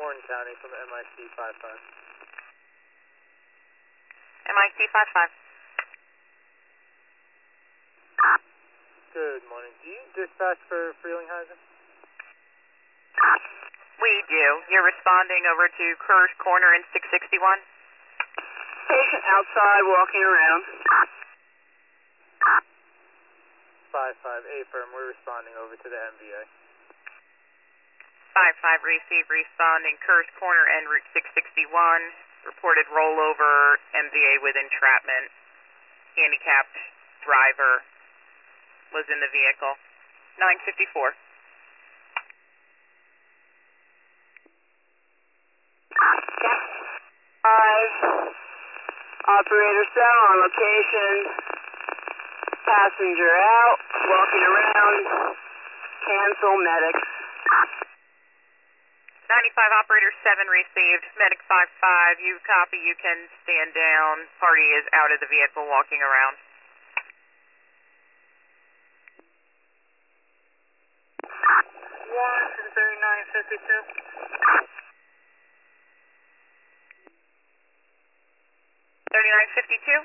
Warren County from MIC 55. MIC 55. Good morning. Do you dispatch for Frelinghuysen? We do. You're responding over to Kersh Corner in 661? Patient outside walking around. 55 A-firm, we're responding over to the MVA. 55 receive, responding Kersh Corner en route 661. Reported rollover, MVA with entrapment. Handicapped driver was in the vehicle. 954. Operator cell on location. Passenger out, walking around. Cancel medics. 95 operator 7 received. Medic 55, you copy, you can stand down. Party is out of the vehicle walking around. Washington 3952. 3952.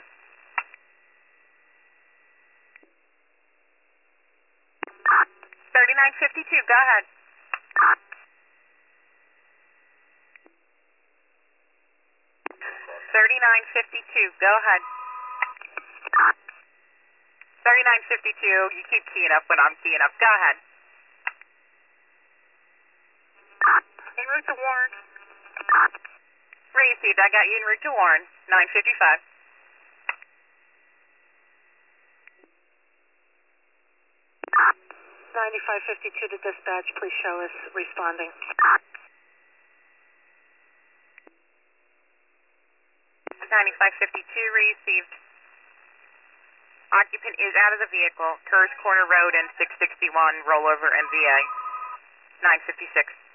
3952, go ahead. 3952, go ahead. 3952, you keep keying up when I'm keying up. Go ahead. En route to Warren. Received, I got you en route to Warren. 955. $9552 to dispatch, please show us responding. 9552 received. Occupant is out of the vehicle. Kersh Corner Road and 661, rollover MVA. 956.